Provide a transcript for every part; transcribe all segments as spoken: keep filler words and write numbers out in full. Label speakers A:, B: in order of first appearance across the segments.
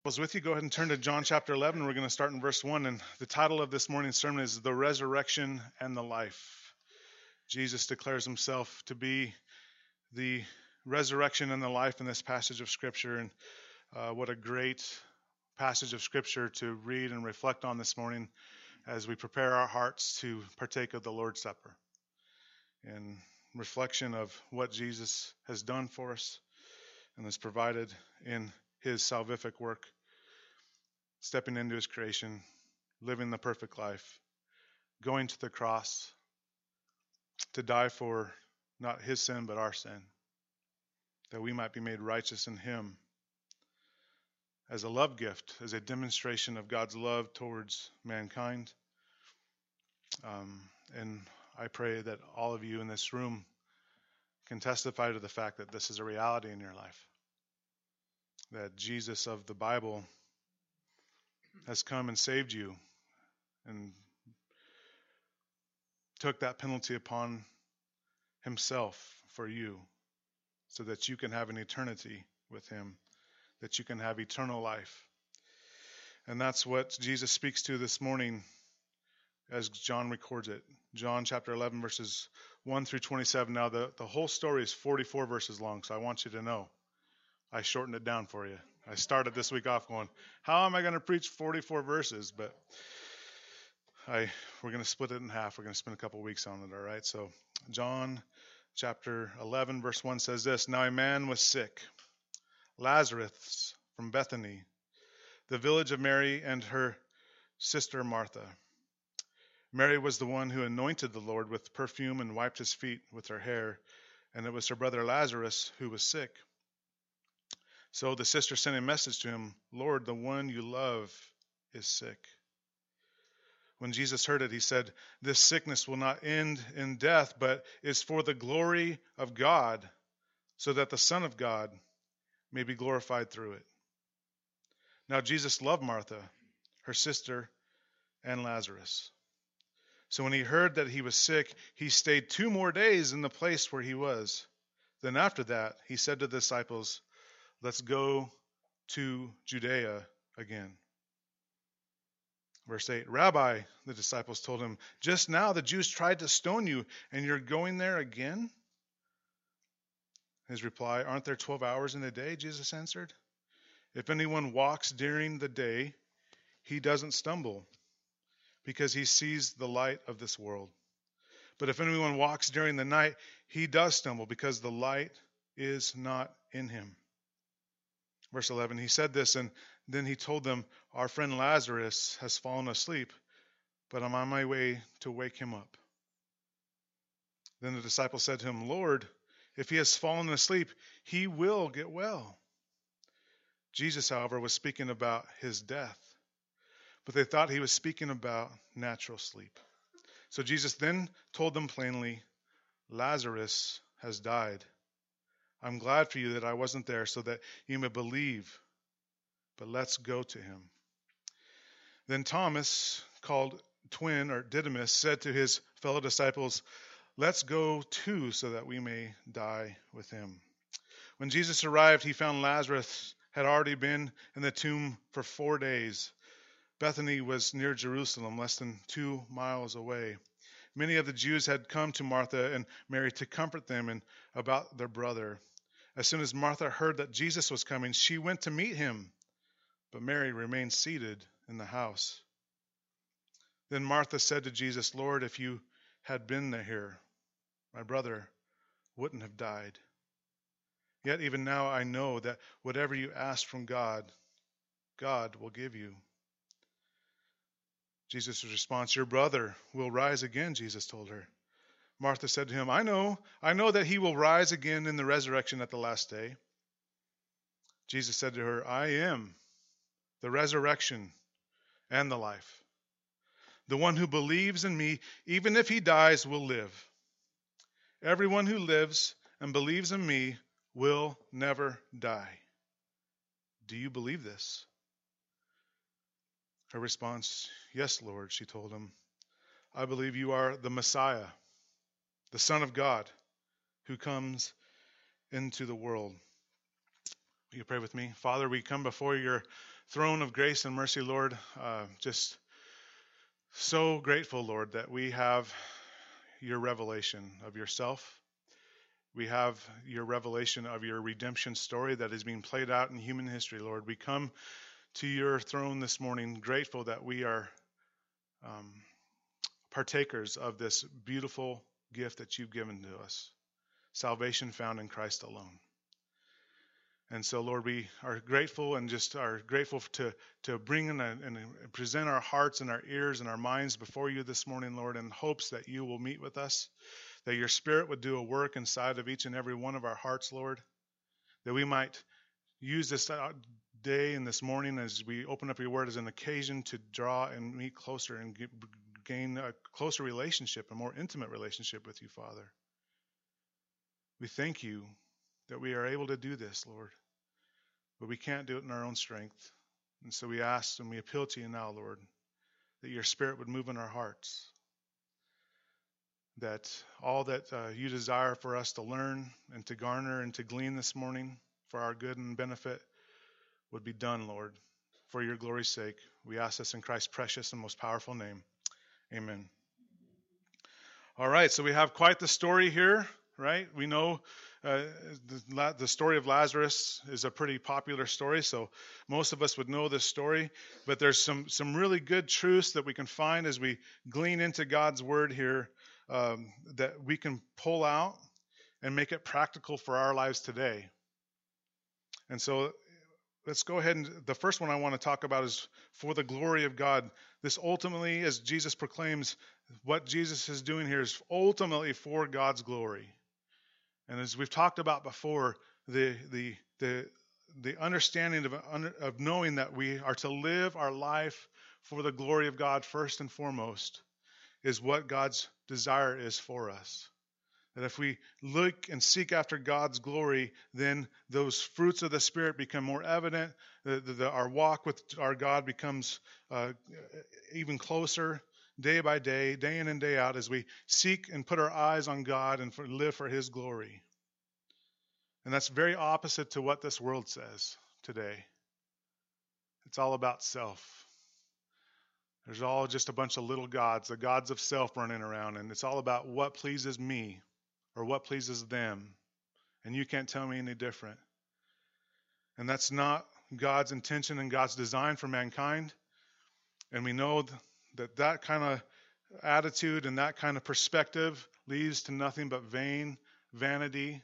A: Was with you, go ahead and turn to John chapter eleven. We're going to start in verse one. And the title of this morning's sermon is The Resurrection and the Life. Jesus declares himself to be the resurrection and the life in this passage of Scripture. And uh, what a great passage of Scripture to read and reflect on this morning as we prepare our hearts to partake of the Lord's Supper. In reflection of what Jesus has done for us and has provided in his salvific work, stepping into his creation, living the perfect life, going to the cross to die for not his sin but our sin, that we might be made righteous in him as a love gift, as a demonstration of God's love towards mankind. Um, and I pray that all of you in this room can testify to the fact that this is a reality in your life, that Jesus of the Bible has come and saved you and took that penalty upon himself for you so that you can have an eternity with him, that you can have eternal life. And that's what Jesus speaks to this morning as John records it. John chapter eleven, verses one through twenty-seven. Now, the, the whole story is forty-four verses long, so I want you to know I shortened it down for you. I started this week off going, how am I going to preach forty-four verses? But I we're going to split it in half. We're going to spend a couple weeks on it, all right? So John chapter eleven, verse one says this: Now a man was sick, Lazarus from Bethany, the village of Mary and her sister Martha. Mary was the one who anointed the Lord with perfume and wiped his feet with her hair, and it was her brother Lazarus who was sick. So the sister sent a message to him, Lord, the one you love is sick. When Jesus heard it, he said, This sickness will not end in death, but is for the glory of God, so that the Son of God may be glorified through it. Now Jesus loved Martha, her sister, and Lazarus. So when he heard that he was sick, he stayed two more days in the place where he was. Then after that, he said to the disciples, Let's go to Judea again. Verse eight, Rabbi, the disciples told him, just now the Jews tried to stone you, and you're going there again? His reply, aren't there twelve hours in the day? Jesus answered. If anyone walks during the day, he doesn't stumble, because he sees the light of this world. But if anyone walks during the night, he does stumble, because the light is not in him. Verse eleven, he said this, and then he told them, Our friend Lazarus has fallen asleep, but I'm on my way to wake him up. Then the disciples said to him, Lord, if he has fallen asleep, he will get well. Jesus, however, was speaking about his death, but they thought he was speaking about natural sleep. So Jesus then told them plainly, Lazarus has died. I'm glad for you that I wasn't there so that you may believe, but let's go to him. Then Thomas, called twin or Didymus, said to his fellow disciples, Let's go too so that we may die with him. When Jesus arrived, he found Lazarus had already been in the tomb for four days. Bethany was near Jerusalem, less than two miles away. Many of the Jews had come to Martha and Mary to comfort them and about their brother. As soon as Martha heard that Jesus was coming, she went to meet him, but Mary remained seated in the house. Then Martha said to Jesus, Lord, if you had been here, my brother wouldn't have died. Yet even now I know that whatever you ask from God, God will give you. Jesus' response, Your brother will rise again, Jesus told her. Martha said to him, I know, I know that he will rise again in the resurrection at the last day. Jesus said to her, I am the resurrection and the life. The one who believes in me, even if he dies, will live. Everyone who lives and believes in me will never die. Do you believe this? Her response, Yes, Lord, she told him. I believe you are the Messiah, the Son of God, who comes into the world. Will you pray with me? Father, we come before your throne of grace and mercy, Lord. Uh, just so grateful, Lord, that we have your revelation of yourself. We have your revelation of your redemption story that is being played out in human history, Lord. We come to your throne this morning grateful that we are um, partakers of this beautiful gift that you've given to us, salvation found in Christ alone. And so, Lord, we are grateful and just are grateful to, to bring in a, and present our hearts and our ears and our minds before you this morning, Lord, in hopes that you will meet with us, that your Spirit would do a work inside of each and every one of our hearts, Lord, that we might use this day and this morning as we open up your word as an occasion to draw and meet closer and get, gain a closer relationship, a more intimate relationship with you, Father. We thank you that we are able to do this, Lord, but we can't do it in our own strength. And so we ask and we appeal to you now, Lord, that your Spirit would move in our hearts, that all that uh, you desire for us to learn and to garner and to glean this morning for our good and benefit would be done, Lord, for your glory's sake. We ask this in Christ's precious and most powerful name. Amen. All right, so we have quite the story here, right? We know uh, the, the story of Lazarus is a pretty popular story, so most of us would know this story. But there's some some really good truths that we can find as we glean into God's word here um, that we can pull out and make it practical for our lives today. And so let's go ahead and the first one I want to talk about is for the glory of God. This ultimately, as Jesus proclaims, what Jesus is doing here is ultimately for God's glory. And as we've talked about before, the the the the understanding of of knowing that we are to live our life for the glory of God first and foremost is what God's desire is for us. That if we look and seek after God's glory, then those fruits of the Spirit become more evident. The, the, the, our walk with our God becomes uh, even closer day by day, day in and day out, as we seek and put our eyes on God and for, live for His glory. And that's very opposite to what this world says today. It's all about self. There's all just a bunch of little gods, the gods of self running around, and it's all about what pleases me or what pleases them. And you can't tell me any different. And that's not God's intention and God's design for mankind. And we know that that kind of attitude and that kind of perspective leads to nothing but vain vanity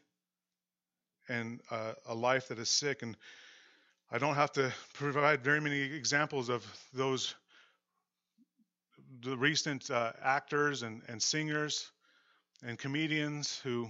A: and uh, a life that is sick. And I don't have to provide very many examples of those the recent uh, actors and, and singers and comedians who,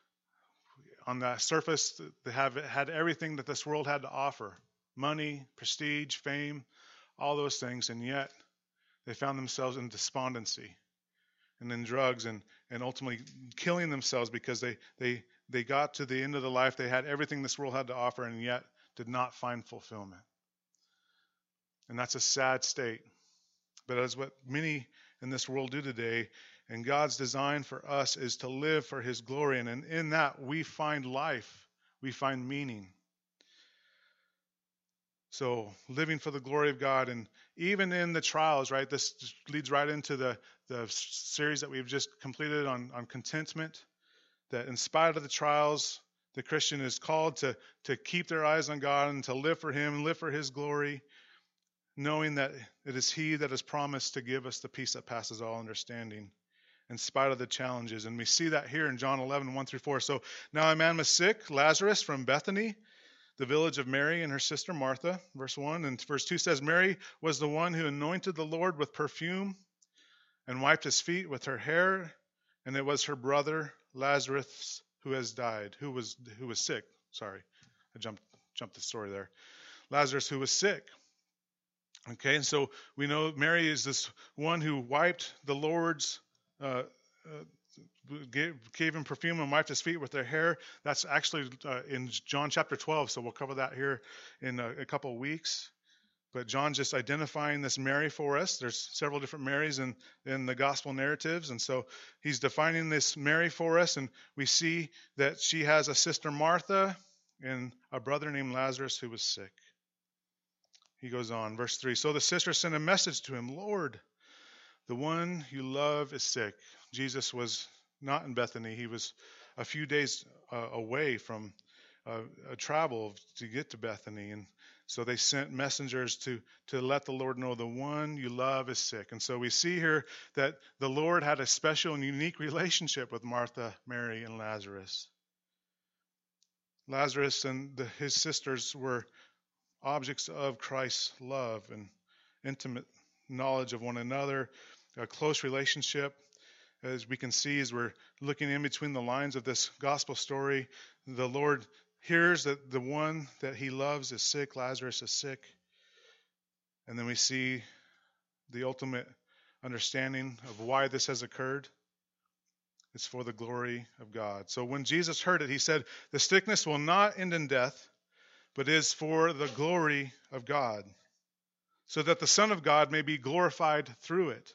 A: on the surface, they have had everything that this world had to offer: money, prestige, fame, all those things, and yet they found themselves in despondency and in drugs and, and ultimately killing themselves because they, they, they got to the end of the life, they had everything this world had to offer, and yet did not find fulfillment. And that's a sad state. But that's what many in this world do today. And God's design for us is to live for His glory. And in, in that, we find life. We find meaning. So living for the glory of God. And even in the trials, right, this leads right into the, the series that we've just completed on, on contentment. That in spite of the trials, the Christian is called to, to keep their eyes on God and to live for Him and live for His glory, knowing that it is He that has promised to give us the peace that passes all understanding in spite of the challenges. And we see that here in John eleven, one through four. So now a man was sick, Lazarus from Bethany, the village of Mary and her sister Martha. Verse one and verse two says, Mary was the one who anointed the Lord with perfume and wiped His feet with her hair, and it was her brother Lazarus who has died, who was who was sick. Sorry, I jumped jumped the story there. Lazarus who was sick. Okay, and so we know Mary is this one who wiped the Lord's, uh, uh, gave, gave Him perfume and wiped His feet with her hair. That's actually uh, in John chapter twelve, so we'll cover that here in a, a couple of weeks. But John's just identifying this Mary for us. There's several different Marys in, in the gospel narratives, and so he's defining this Mary for us, and we see that she has a sister Martha and a brother named Lazarus who was sick. He goes on, verse three. So the sister sent a message to him, Lord, the one you love is sick. Jesus was not in Bethany. He was a few days uh, away from uh, a travel to get to Bethany. And so they sent messengers to, to let the Lord know the one you love is sick. And so we see here that the Lord had a special and unique relationship with Martha, Mary, and Lazarus. Lazarus and the, his sisters were objects of Christ's love and intimate knowledge of one another, a close relationship. As we can see, as we're looking in between the lines of this gospel story, the Lord hears that the one that he loves is sick, Lazarus is sick. And then we see the ultimate understanding of why this has occurred. It's for the glory of God. So when Jesus heard it, he said, the sickness will not end in death, but is for the glory of God, so that the Son of God may be glorified through it.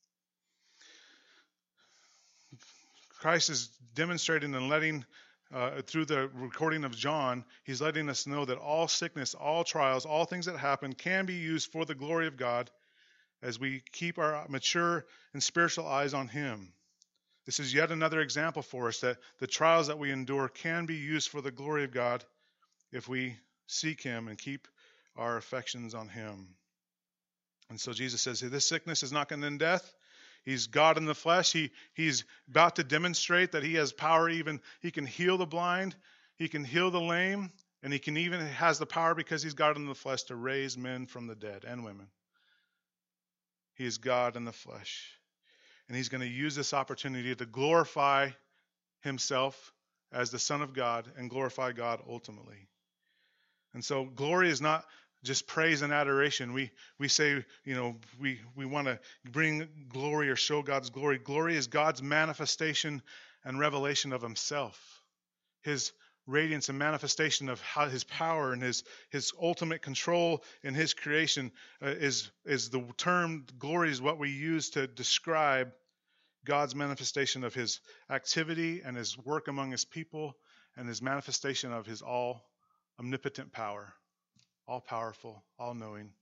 A: Christ is demonstrating and letting, uh, through the recording of John, he's letting us know that all sickness, all trials, all things that happen can be used for the glory of God as we keep our mature and spiritual eyes on him. This is yet another example for us that the trials that we endure can be used for the glory of God if we seek him and keep our affections on him. And so Jesus says, hey, this sickness is not going to end death. He's God in the flesh. He, he's about to demonstrate that he has power. Even he can heal the blind. He can heal the lame. And he can even has the power, because he's God in the flesh, to raise men from the dead and women. He is God in the flesh. And he's going to use this opportunity to glorify himself as the Son of God and glorify God ultimately. And so glory is not just praise and adoration. We we say, you know, we, we want to bring glory or show God's glory. Glory is God's manifestation and revelation of himself. His radiance and manifestation of how his power and his his ultimate control in his creation uh, is is the term glory is what we use to describe God's manifestation of his activity and his work among his people and his manifestation of his all omnipotent power, all powerful, all knowing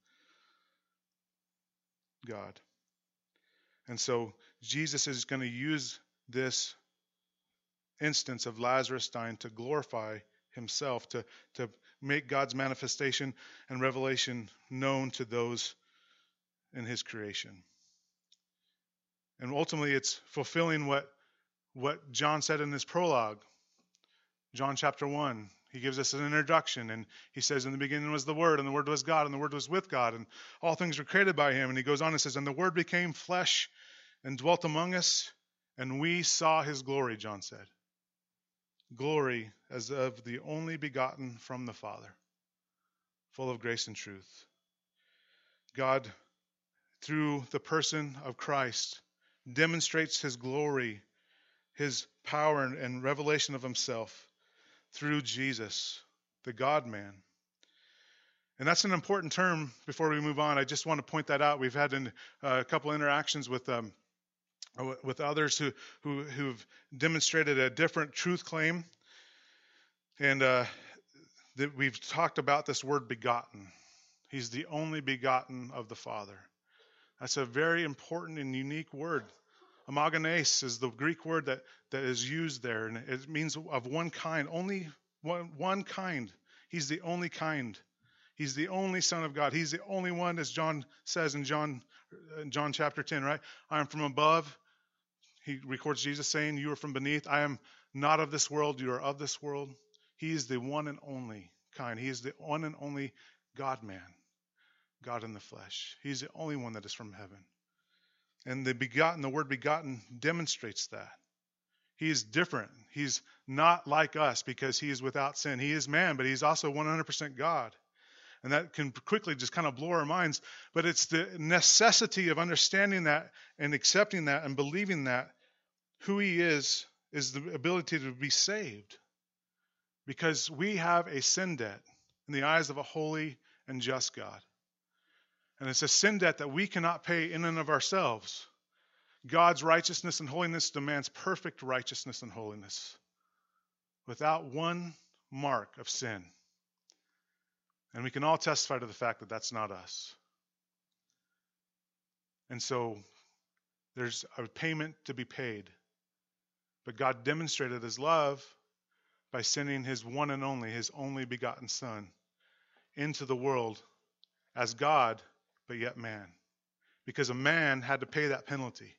A: God. And so Jesus is going to use this instance of Lazarus dying to glorify himself, to, to make God's manifestation and revelation known to those in his creation. And ultimately, it's fulfilling what, what John said in his prologue. John chapter one, he gives us an introduction, and he says, in the beginning was the Word, and the Word was God, and the Word was with God, and all things were created by him. And he goes on and says, and the Word became flesh and dwelt among us, and we saw his glory, John said. Glory as of the only begotten from the Father, full of grace and truth. God, through the person of Christ, demonstrates his glory, his power and, and revelation of himself through Jesus, the God-man. And that's an important term. Before we move on, I just want to point that out. We've had an, uh, a couple interactions with um, with others who, who, who've demonstrated a different truth claim. And uh, that we've talked about this word begotten. He's the only begotten of the Father. That's a very important and unique word. Amogenes is the Greek word that, that is used there, and it means of one kind, only one, one kind. He's the only kind. He's the only Son of God. He's the only one, as John says in John, in John chapter ten, right? I am from above. He records Jesus saying, you are from beneath. I am not of this world. You are of this world. He is the one and only kind. He is the one and only God-man. God in the flesh. He's the only one that is from heaven. And the begotten, the word begotten demonstrates that. He is different. He's not like us because he is without sin. He is man, but he's also one hundred percent God. And that can quickly just kind of blow our minds. But it's the necessity of understanding that and accepting that and believing that who he is is the ability to be saved. Because we have a sin debt in the eyes of a holy and just God. And it's a sin debt that we cannot pay in and of ourselves. God's righteousness and holiness demands perfect righteousness and holiness without one mark of sin. And we can all testify to the fact that that's not us. And so there's a payment to be paid. But God demonstrated his love by sending his one and only, his only begotten Son, into the world as God, but yet man. Because a man had to pay that penalty.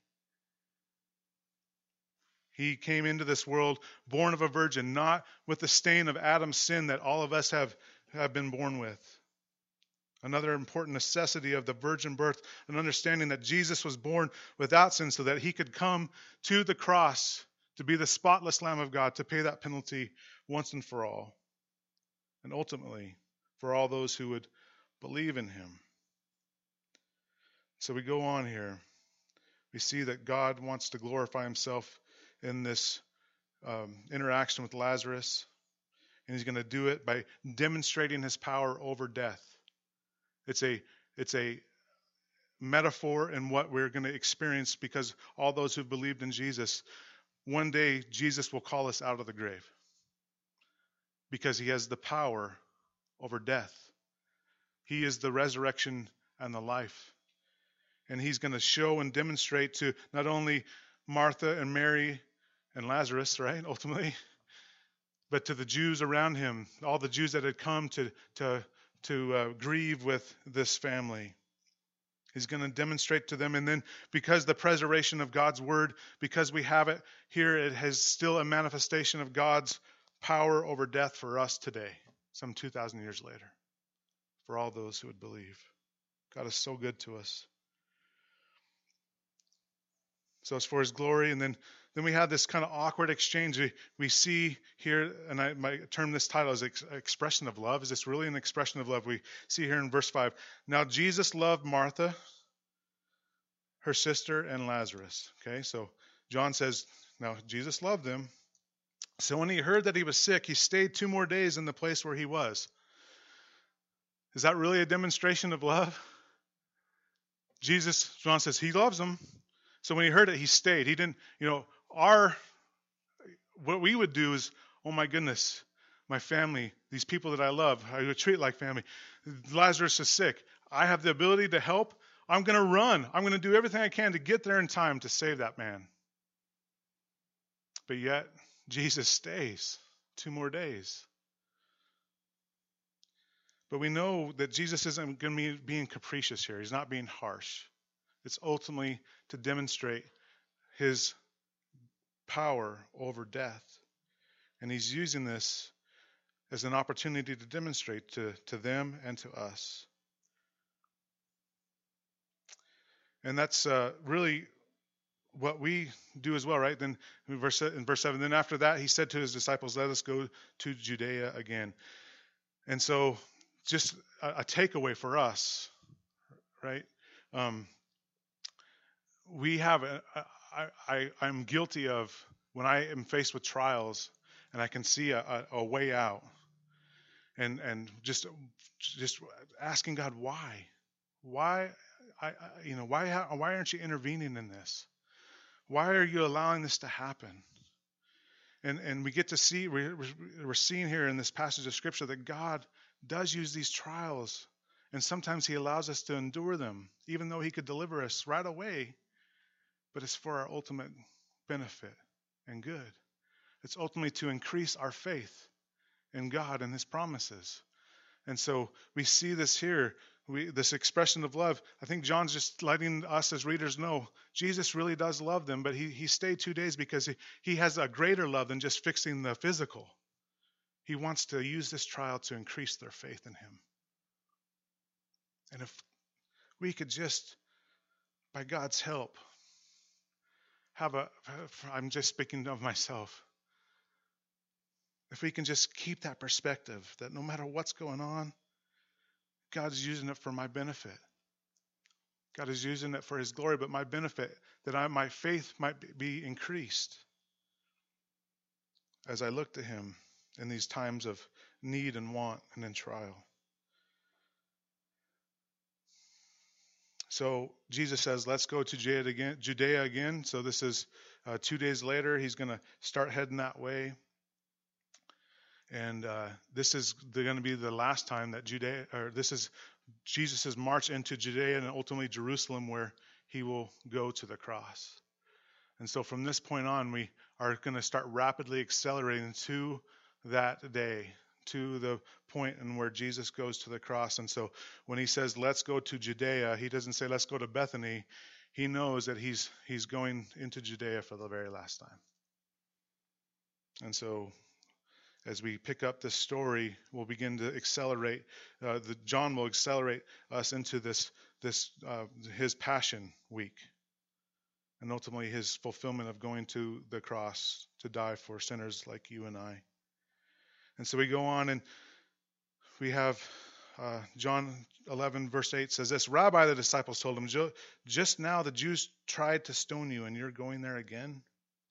A: He came into this world born of a virgin, not with the stain of Adam's sin that all of us have, have been born with. Another important necessity of the virgin birth, an understanding that Jesus was born without sin so that he could come to the cross to be the spotless Lamb of God, to pay that penalty once and for all. And ultimately, for all those who would believe in him. So we go on here. We see that God wants to glorify himself in this um, interaction with Lazarus. And he's going to do it by demonstrating his power over death. It's a, it's a metaphor in what we're going to experience, because all those who believed in Jesus, one day Jesus will call us out of the grave. Because he has the power over death. He is the resurrection and the life. And he's going to show and demonstrate to not only Martha and Mary and Lazarus, right, ultimately, but to the Jews around him, all the Jews that had come to, to, to uh, grieve with this family. He's going to demonstrate to them. And then because the preservation of God's word, because we have it here, it has still a manifestation of God's power over death for us today, some two thousand years later, for all those who would believe. God is so good to us. So it's for his glory. And then, then we have this kind of awkward exchange. We, we see here, and I might term this title as ex- expression of love. Is this really an expression of love? We see here in verse five. Now Jesus loved Martha, her sister, and Lazarus. Okay, so John says, now Jesus loved them. So when he heard that he was sick, he stayed two more days in the place where he was. Is that really a demonstration of love? Jesus, John says, he loves them. So when he heard it, he stayed. He didn't, you know, our, what we would do is, oh my goodness, my family, these people that I love, I would treat like family. Lazarus is sick. I have the ability to help. I'm going to run. I'm going to do everything I can to get there in time to save that man. But yet, Jesus stays two more days. But we know that Jesus isn't going to be being capricious here. He's not being harsh. It's ultimately to demonstrate his power over death. And he's using this as an opportunity to demonstrate to, to them and to us. And that's uh, really what we do as well, right? Then in verse, in verse seven, then after that, he said to his disciples, let us go to Judea again. And so just a, a takeaway for us, right? Um, we have, a, I, I, I'm guilty of when I am faced with trials and I can see a, a, a way out and, and just, just asking God, why, why, I, I you know, why, why aren't you intervening in this? Why are you allowing this to happen? And and we get to see, we're, we're seeing here in this passage of Scripture that God does use these trials. And sometimes he allows us to endure them, even though he could deliver us right away. But it's for our ultimate benefit and good. It's ultimately to increase our faith in God and his promises. And so we see this here, we, this expression of love. I think John's just letting us as readers know Jesus really does love them, but he, he stayed two days because he, he has a greater love than just fixing the physical. He wants to use this trial to increase their faith in him. And if we could just, by God's help, have a, I'm just speaking of myself, if we can just keep that perspective that no matter what's going on, God's using it for my benefit. God is using it for his glory, but my benefit, that I, my faith might be increased as I look to him in these times of need and want and in trial. So Jesus says, let's go to Judea again. Judea again. So this is uh, two days later. He's going to start heading that way. And uh, this is going to be the last time that Judea, or this is Jesus' march into Judea and ultimately Jerusalem, where he will go to the cross. And so from this point on, we are going to start rapidly accelerating to that day, to the point in where Jesus goes to the cross. And so when he says, let's go to Judea, he doesn't say, let's go to Bethany. He knows that he's he's going into Judea for the very last time. And so as we pick up this story, we'll begin to accelerate. Uh, the, John will accelerate us into this, this uh, his Passion Week, and ultimately his fulfillment of going to the cross to die for sinners like you and I. And so we go on, and we have uh, John eleven, verse eight says this, Rabbi, the disciples told him, just now the Jews tried to stone you, and you're going there again?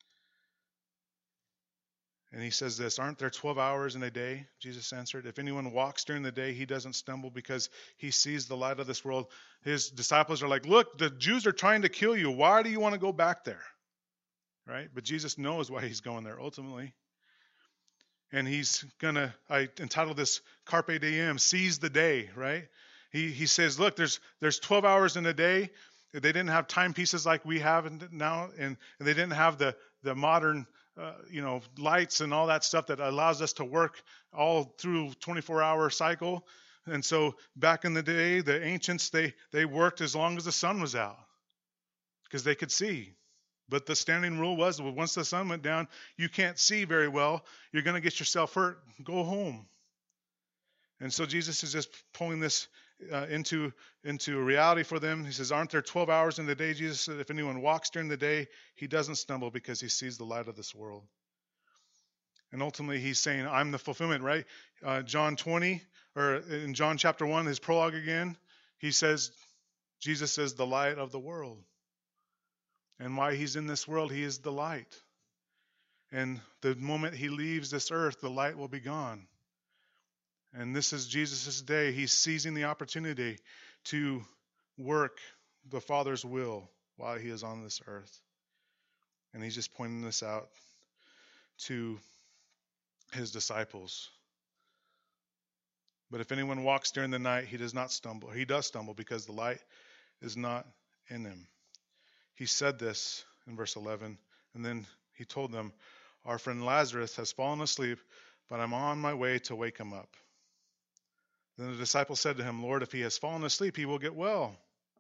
A: And he says this, aren't there twelve hours in a day? Jesus answered, if anyone walks during the day, he doesn't stumble because he sees the light of this world. His disciples are like, look, the Jews are trying to kill you. Why do you want to go back there? Right? But Jesus knows why he's going there ultimately. And he's going to, I entitled this Carpe Diem, seize the day, right? He he says, look, there's there's twelve hours in a day. They didn't have timepieces like we have now, and, and they didn't have the, the modern Uh, you know, lights and all that stuff that allows us to work all through twenty-four hour cycle. And so back in the day, the ancients, they, they worked as long as the sun was out because they could see. But the standing rule was, well, once the sun went down, you can't see very well. You're going to get yourself hurt. Go home. And so Jesus is just pulling this uh, into, into a reality for them. He says, aren't there twelve hours in the day? Jesus said, if anyone walks during the day, he doesn't stumble because he sees the light of this world. And ultimately, he's saying, I'm the fulfillment, right? Uh, John twenty, or in John chapter one, his prologue again, he says, Jesus is the light of the world. And why he's in this world, he is the light. And the moment he leaves this earth, the light will be gone. And this is Jesus' day. He's seizing the opportunity to work the Father's will while he is on this earth. And he's just pointing this out to his disciples. But if anyone walks during the night, he does not stumble. He does stumble because the light is not in him. He said this in verse eleven, and then he told them, our friend Lazarus has fallen asleep, but I'm on my way to wake him up. Then the disciples said to him, Lord, if he has fallen asleep, he will get well.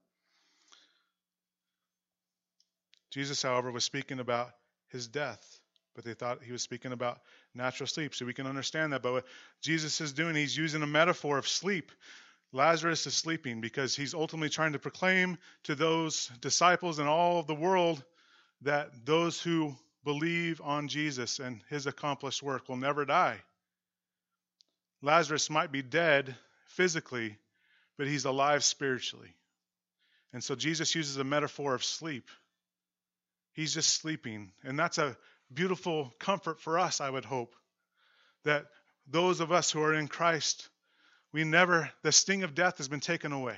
A: Jesus, however, was speaking about his death, but they thought he was speaking about natural sleep. So we can understand that. But what Jesus is doing, he's using a metaphor of sleep. Lazarus is sleeping because he's ultimately trying to proclaim to those disciples and all of the world that those who believe on Jesus and his accomplished work will never die. Lazarus might be dead physically, but he's alive spiritually. And so Jesus uses a metaphor of sleep. He's just sleeping. And that's a beautiful comfort for us, I would hope, that those of us who are in Christ, we never, the sting of death has been taken away.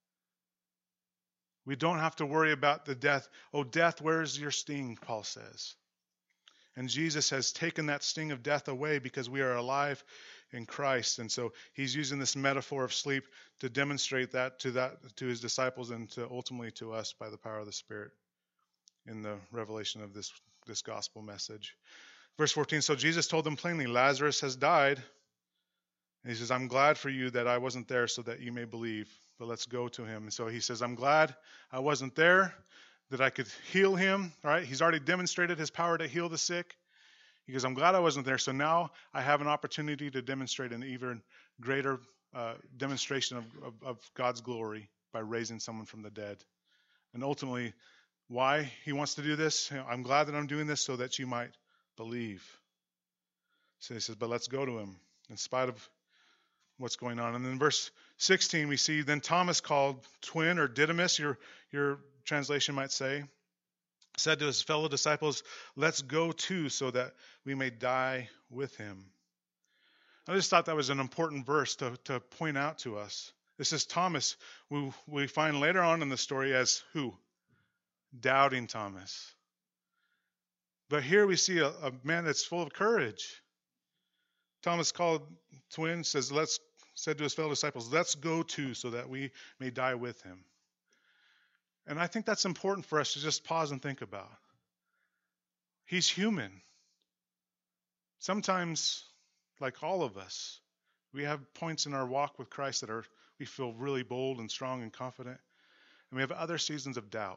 A: We don't have to worry about the death. Oh, death, where is your sting, Paul says. And Jesus has taken that sting of death away because we are alive in Christ. And so he's using this metaphor of sleep to demonstrate that to that to his disciples and to ultimately to us by the power of the Spirit in the revelation of this, this gospel message. Verse fourteen, so Jesus told them plainly, Lazarus has died. And he says, I'm glad for you that I wasn't there so that you may believe. But let's go to him. And so he says, I'm glad I wasn't there, that I could heal him. All right, he's already demonstrated his power to heal the sick. He goes, I'm glad I wasn't there. So now I have an opportunity to demonstrate an even greater uh, demonstration of, of, of God's glory by raising someone from the dead. And ultimately, why he wants to do this? You know, I'm glad that I'm doing this so that you might believe. So he says, but let's go to him in spite of what's going on. And then in verse sixteen, we see then Thomas, called twin or Didymus, your, your translation might say, said to his fellow disciples, let's go too so that we may die with him. I just thought that was an important verse to, to point out to us. This is Thomas, who we find later on in the story as who? Doubting Thomas. But here we see a, a man that's full of courage. Thomas called twin, says, let's said to his fellow disciples, let's go too, so that we may die with him. And I think that's important for us to just pause and think about. He's human. Sometimes, like all of us, we have points in our walk with Christ that are we feel really bold and strong and confident. And we have other seasons of doubt.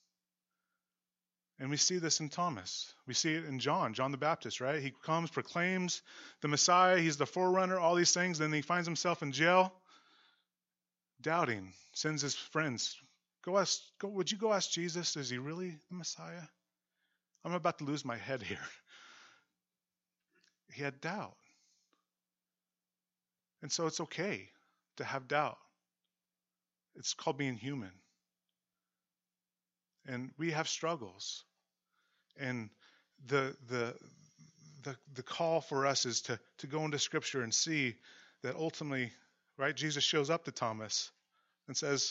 A: And we see this in Thomas. We see it in John, John the Baptist, right? He comes, proclaims the Messiah. He's the forerunner, all these things. Then he finds himself in jail, doubting, sends his friends. Go ask, go, would you go ask Jesus, is he really the Messiah? I'm about to lose my head here. He had doubt. And so it's okay to have doubt. It's called being human. And we have struggles. And the the the the call for us is to, to go into Scripture and see that ultimately, right, Jesus shows up to Thomas and says,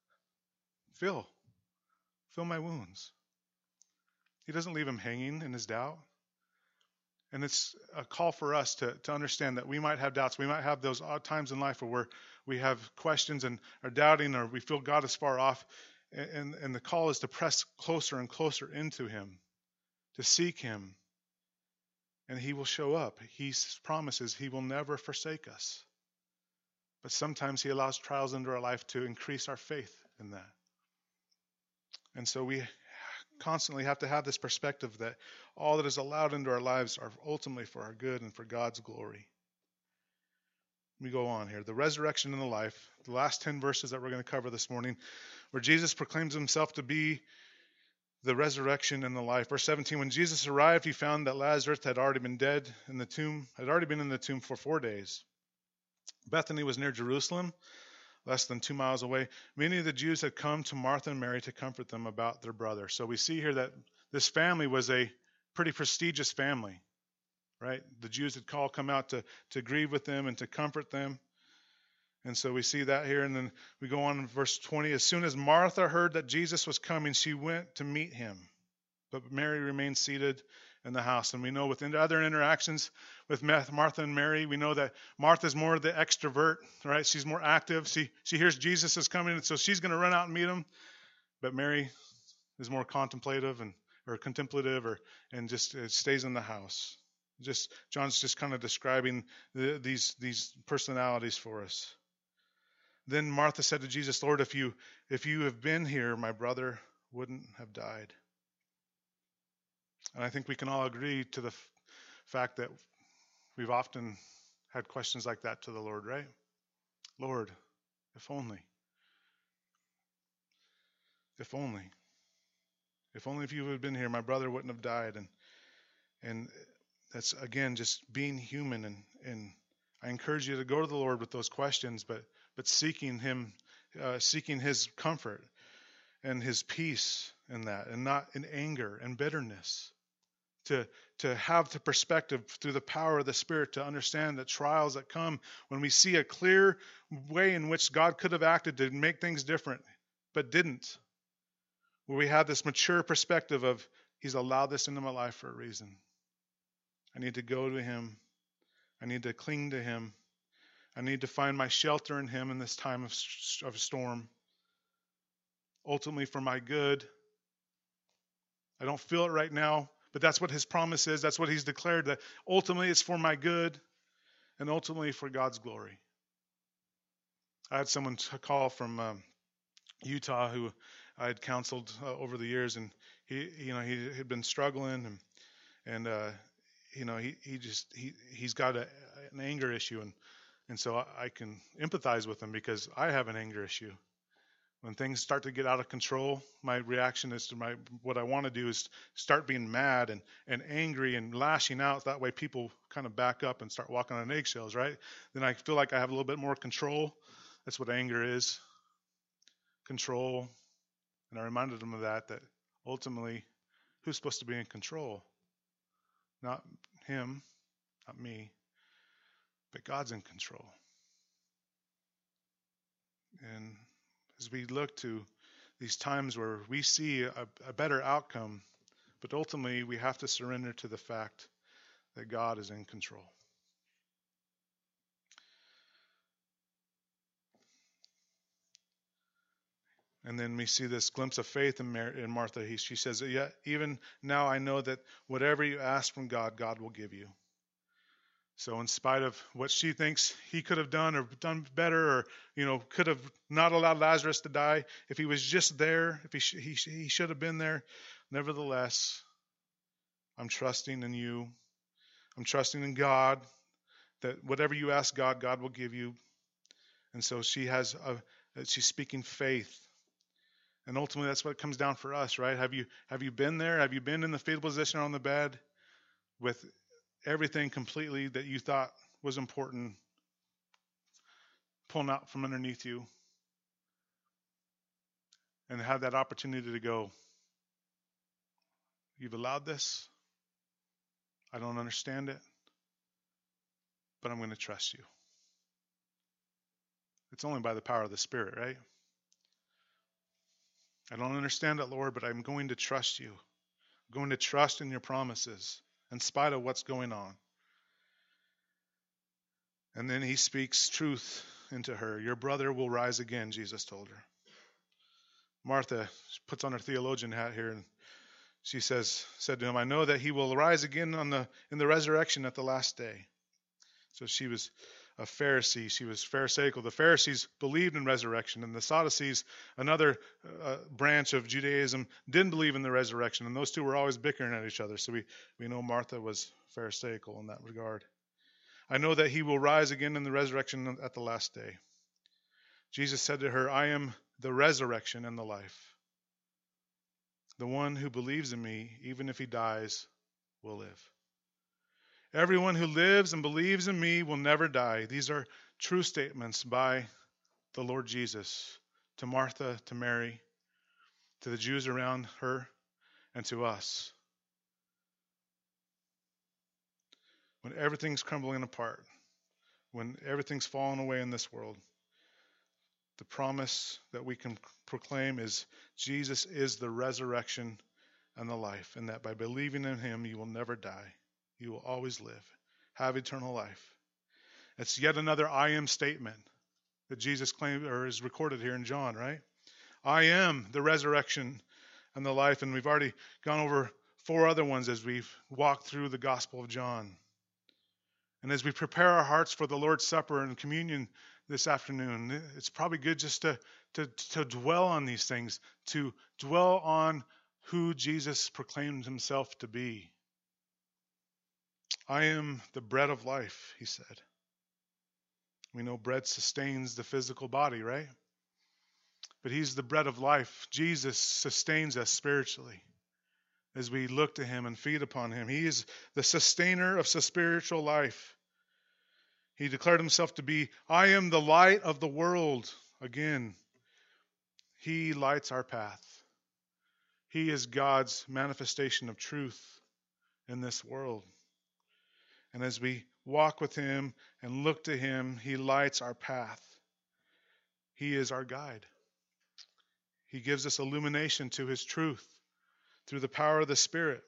A: Fill, fill my wounds. He doesn't leave him hanging in his doubt. And it's a call for us to, to understand that we might have doubts. We might have those odd times in life where we're, we have questions and are doubting, or we feel God is far off. And, and the call is to press closer and closer into him, to seek him. And he will show up. He promises he will never forsake us. But sometimes he allows trials into our life to increase our faith in that. And so we constantly have to have this perspective that all that is allowed into our lives are ultimately for our good and for God's glory. We go on here. The resurrection and the life, the last ten verses that we're going to cover this morning, where Jesus proclaims himself to be the resurrection and the life. Verse seventeen, when Jesus arrived, he found that Lazarus had already been dead in the tomb, had already been in the tomb for four days. Bethany was near Jerusalem, less than two miles away. Many of the Jews had come to Martha and Mary to comfort them about their brother. So we see here that this family was a pretty prestigious family, right? The Jews had all come out to, to grieve with them and to comfort them. And so we see that here. And then we go on in verse twenty. As soon as Martha heard that Jesus was coming, she went to meet him. But Mary remained seated in the house. And we know with other interactions with Martha and Mary, we know that Martha's more the extrovert, right? She's more active. She she hears Jesus is coming, and so she's going to run out and meet him. But Mary is more contemplative and or contemplative, or and just uh, stays in the house. Just John's just kind of describing the, these these personalities for us. Then Martha said to Jesus, Lord, if you if you have been here, my brother wouldn't have died. And I think we can all agree to the f- fact that we've often had questions like that to the Lord, right? Lord, if only. If only. If only if you had been here, my brother wouldn't have died. And and that's, again, just being human. And, and I encourage you to go to the Lord with those questions, but but seeking him, uh, seeking his comfort and his peace in that, and not in anger and bitterness. To, to have the perspective through the power of the Spirit to understand that trials that come when we see a clear way in which God could have acted to make things different, but didn't. Where we have this mature perspective of he's allowed this into my life for a reason. I need to go to him. I need to cling to him. I need to find my shelter in him in this time of, of storm. Ultimately for my good. I don't feel it right now. But that's what his promise is. That's what he's declared, that ultimately it's for my good and ultimately for God's glory. I had someone call from um, Utah who I had counseled uh, over the years, and he, you know, he had been struggling, and and uh, you know, he he just he he's got a, an anger issue, and and so I, I can empathize with him because I have an anger issue. When things start to get out of control, my reaction is to my, what I want to do is start being mad and, and angry and lashing out. That way people kind of back up and start walking on eggshells, right? Then I feel like I have a little bit more control. That's what anger is. Control. And I reminded him of that, that ultimately, who's supposed to be in control? Not him, not me, but God's in control. And as we look to these times where we see a, a better outcome, but ultimately we have to surrender to the fact that God is in control. And then we see this glimpse of faith in, Mar- in Martha. He, she says, "Yeah, even now I know that whatever you ask from God, God will give you." So in spite of what she thinks he could have done or done better, or, you know, could have not allowed Lazarus to die, if he was just there, if he, sh- he, sh- he should have been there, nevertheless, I'm trusting in you. I'm trusting in God that whatever you ask God, God will give you. And so she has a, she's speaking faith. And ultimately that's what comes down for us, right? Have you, have you been there? Have you been in the fetal position on the bed with everything completely that you thought was important pulling out from underneath you, and have that opportunity to go, you've allowed this, I don't understand it, but I'm going to trust you. It's only by the power of the Spirit, right? I don't understand it, Lord, but I'm going to trust you. I'm going to trust in your promises in spite of what's going on. And then he speaks truth into her. Your brother will rise again, Jesus told her. Martha puts on her theologian hat here, and she says, said to him, I know that he will rise again on the in the resurrection at the last day. So she was a Pharisee. She was Pharisaical. The Pharisees believed in resurrection, and the Sadducees, another uh, branch of Judaism, didn't believe in the resurrection, and those two were always bickering at each other. So we, we know Martha was Pharisaical in that regard. I know that he will rise again in the resurrection at the last day. Jesus said to her, I am the resurrection and the life. The one who believes in me, even if he dies, will live. Everyone who lives and believes in me will never die. These are true statements by the Lord Jesus to Martha, to Mary, to the Jews around her, and to us. When everything's crumbling apart, when everything's falling away in this world, the promise that we can proclaim is Jesus is the resurrection and the life, and that by believing in him, you will never die. You will always live, have eternal life. It's yet another I am statement that Jesus claimed or is recorded here in John, right? I am the resurrection and the life, and we've already gone over four other ones as we've walked through the Gospel of John. And as we prepare our hearts for the Lord's Supper and communion this afternoon, it's probably good just to, to, to dwell on these things, to dwell on who Jesus proclaimed himself to be. I am the bread of life, he said. We know bread sustains the physical body, right? But he's the bread of life. Jesus sustains us spiritually as we look to him and feed upon him. He is the sustainer of spiritual life. He declared himself to be, I am the light of the world. Again, he lights our path. He is God's manifestation of truth in this world. And as we walk with him and look to him, he lights our path. He is our guide. He gives us illumination to his truth through the power of the Spirit.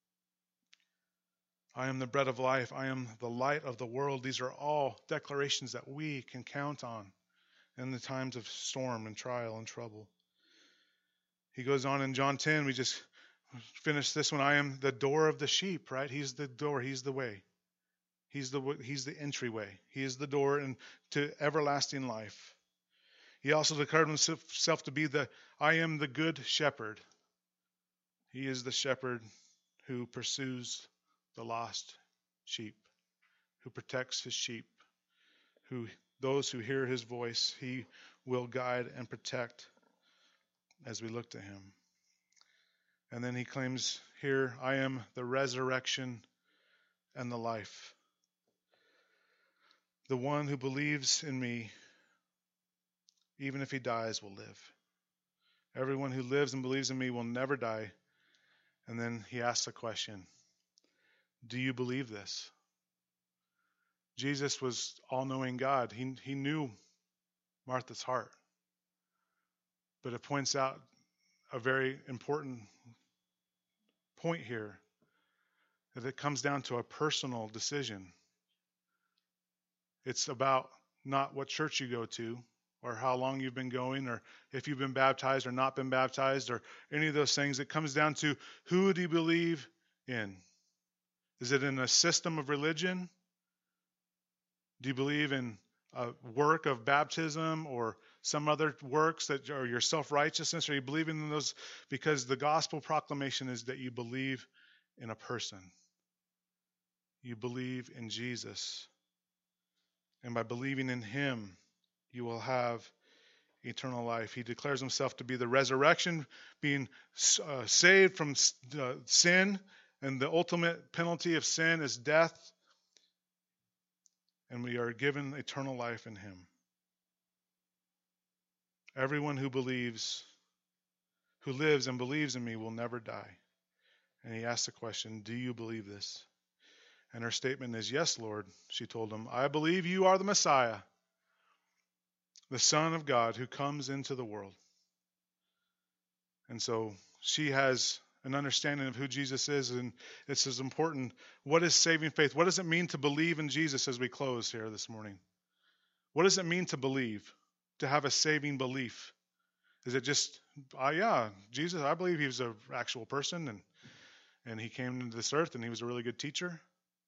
A: I am the bread of life. I am the light of the world. These are all declarations that we can count on in the times of storm and trial and trouble. He goes on in John ten. We just finished this one. I am the door of the sheep, right? He's the door. He's the way. He's the he's the entryway. He is the door into everlasting life. He also declared himself to be the I am the good shepherd. He is the shepherd who pursues the lost sheep, who protects his sheep, who those who hear his voice, he will guide and protect as we look to him. And then he claims here, I am the resurrection and the life. The one who believes in me, even if he dies, will live. Everyone who lives and believes in me will never die. And then he asks a question. Do you believe this? Jesus was all-knowing God. He, he knew Martha's heart. But it points out a very important point here, that it comes down to a personal decision. It's about not what church you go to. or how long you've been going, or if you've been baptized or not been baptized, or any of those things. It comes down to, who do you believe in? Is it in a system of religion? Do you believe in a work of baptism or some other works that are your self-righteousness? Are you believing in those? Because the gospel proclamation is that you believe in a person. You believe in Jesus. And by believing in him, you will have eternal life. He declares himself to be the resurrection, being uh, saved from uh, sin, and the ultimate penalty of sin is death. And we are given eternal life in him. Everyone who believes, who lives and believes in me will never die. And he asked the question, do you believe this? And her statement is, yes, Lord. She told him, I believe you are the Messiah, the Son of God who comes into the world. And so she has an understanding of who Jesus is, and it's as important. What is saving faith? What does it mean to believe in Jesus as we close here this morning? What does it mean to believe, to have a saving belief? Is it just, oh yeah, Jesus, I believe he was an actual person, and, and he came into this earth, and he was a really good teacher?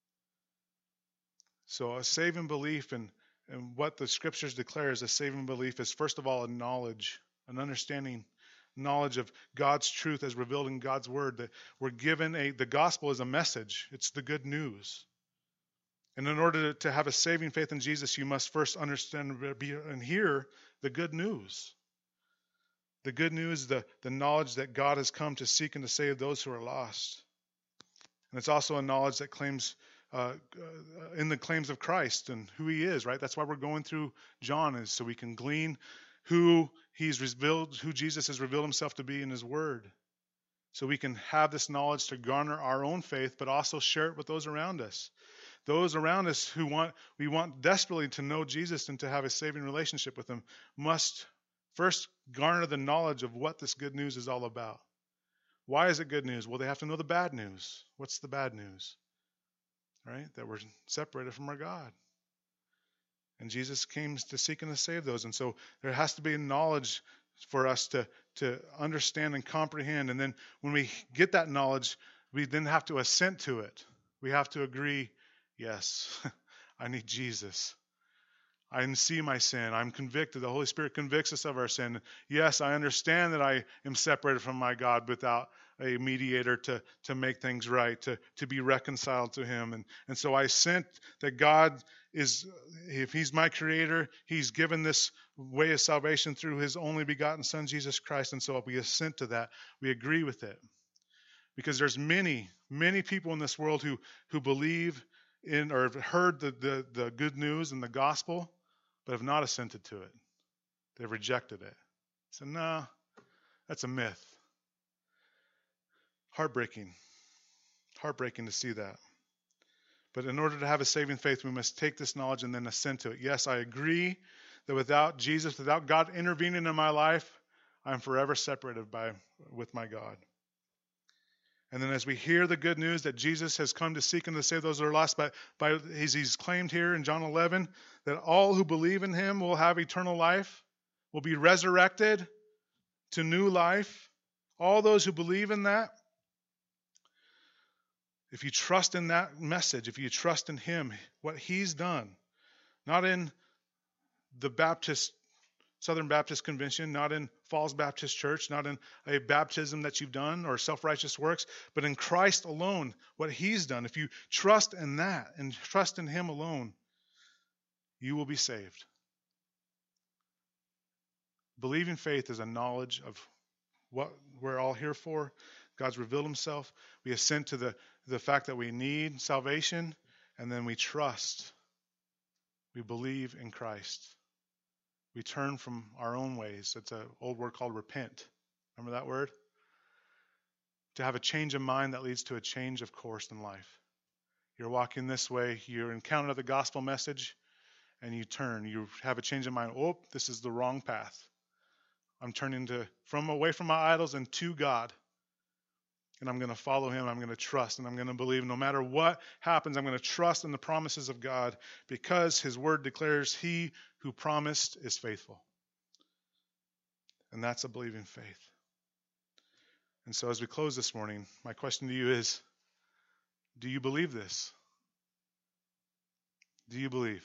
A: So a saving belief, and, and what the scriptures declare as a saving belief, is first of all a knowledge, an understanding, knowledge of God's truth as revealed in God's word. That we're given a, the gospel is a message. It's the good news. And in order to have a saving faith in Jesus, you must first understand and hear the good news. The good news, the, the knowledge that God has come to seek and to save those who are lost. And it's also a knowledge that claims Uh, in the claims of Christ and who he is, right? That's why we're going through John, is so we can glean who he's revealed, who Jesus has revealed himself to be in his word. So we can have this knowledge to garner our own faith, but also share it with those around us. Those around us who want, we want desperately to know Jesus and to have a saving relationship with him, must first garner the knowledge of what this good news is all about. Why is it good news? Well, they have to know the bad news. What's the bad news? Right? That we're separated from our God. And Jesus came to seek and to save those. And so there has to be knowledge for us to, to understand and comprehend. And then when we get that knowledge, we then have to assent to it. We have to agree, yes, I need Jesus. I see my sin. I'm convicted. The Holy Spirit convicts us of our sin. Yes, I understand that I am separated from my God without a mediator to, to make things right, to, to be reconciled to him. And, and so I assent that God is, if he's my creator, he's given this way of salvation through his only begotten Son, Jesus Christ. And so if we assent to that, we agree with it. Because there's many, many people in this world who, who believe in or have heard the, the, the good news and the gospel, but have not assented to it. They've rejected it. So, no, that's a myth. Heartbreaking. Heartbreaking to see that. But in order to have a saving faith, we must take this knowledge and then assent to it. Yes, I agree that without Jesus, without God intervening in my life, I'm forever separated by with my God. And then as we hear the good news that Jesus has come to seek and to save those that are lost, by, by he's, he's claimed here in John eleven that all who believe in him will have eternal life, will be resurrected to new life. All those who believe in that, if you trust in that message, if you trust in him, what he's done, not in the Baptist, Southern Baptist Convention, not in Falls Baptist Church, not in a baptism that you've done or self-righteous works, but in Christ alone, what he's done. If you trust in that and trust in him alone, you will be saved. Believing faith is a knowledge of what we're all here for. God's revealed himself. We assent to the, the fact that we need salvation, and then we trust. We believe in Christ. We turn from our own ways. It's an old word called repent. Remember that word? To have a change of mind that leads to a change of course in life. You're walking this way, you encounter the gospel message, and you turn. You have a change of mind. Oh, this is the wrong path. I'm turning to from away from my idols and to God. And I'm going to follow him. I'm going to trust, and I'm going to believe. No matter what happens, I'm going to trust in the promises of God, because his word declares he who promised is faithful. And that's a believing faith. And so as we close this morning, my question to you is, do you believe this? Do you believe?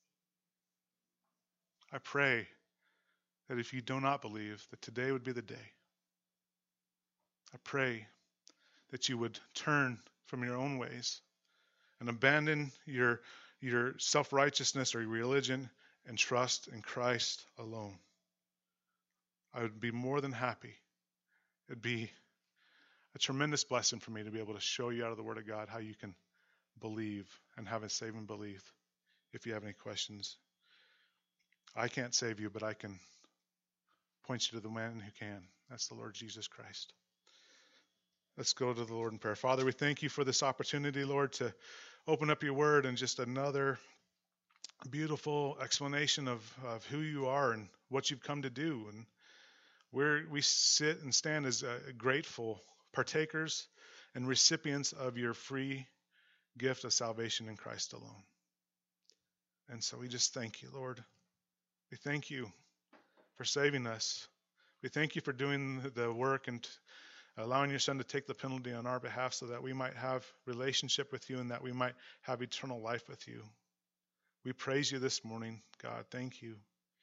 A: I pray that if you do not believe, that today would be the day. I pray that you would turn from your own ways and abandon your, your self-righteousness or your religion and trust in Christ alone. I would be more than happy. It'd be a tremendous blessing for me to be able to show you out of the Word of God how you can believe and have a saving belief. If you have any questions, I can't save you, but I can point you to the man who can. That's the Lord Jesus Christ. Let's go to the Lord in prayer. Father, we thank you for this opportunity, Lord, to open up your Word and just another beautiful explanation of, of who you are and what you've come to do. And we're, we sit and stand as uh, grateful partakers and recipients of your free gift of salvation in Christ alone. And so we just thank you, Lord. We thank you for saving us. We thank you for doing the work and allowing your Son to take the penalty on our behalf so that we might have relationship with you and that we might have eternal life with you. We praise you this morning, God. Thank you.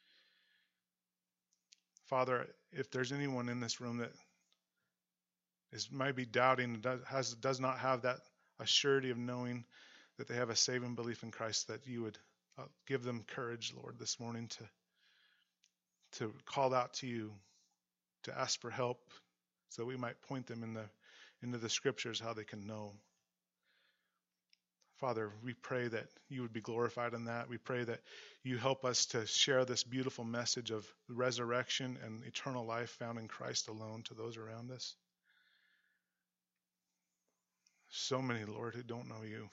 A: Father, if there's anyone in this room that is might be doubting, does, has, does not have that assurity of knowing that they have a saving belief in Christ, that you would uh, give them courage, Lord, this morning to to call out to you, to ask for help, so that we might point them in the into the Scriptures how they can know. Father, we pray that you would be glorified in that. We pray that you help us to share this beautiful message of resurrection and eternal life found in Christ alone to those around us. So many, Lord, who don't know you.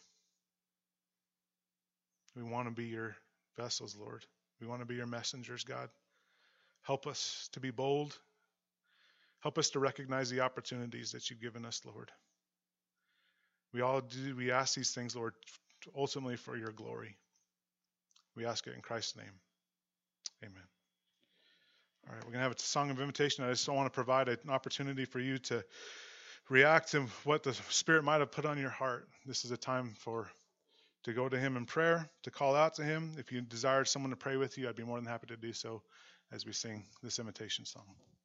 A: We want to be your vessels, Lord. We want to be your messengers, God. Help us to be bold. Help us to recognize the opportunities that you've given us, Lord. We all do, we ask these things, Lord, ultimately for your glory. We ask it in Christ's name. Amen. All right, we're going to have a song of invitation. I just want to provide an opportunity for you to react to what the Spirit might have put on your heart. This is a time for to go to him in prayer, to call out to him. If you desire someone to pray with you, I'd be more than happy to do so as we sing this invitation song.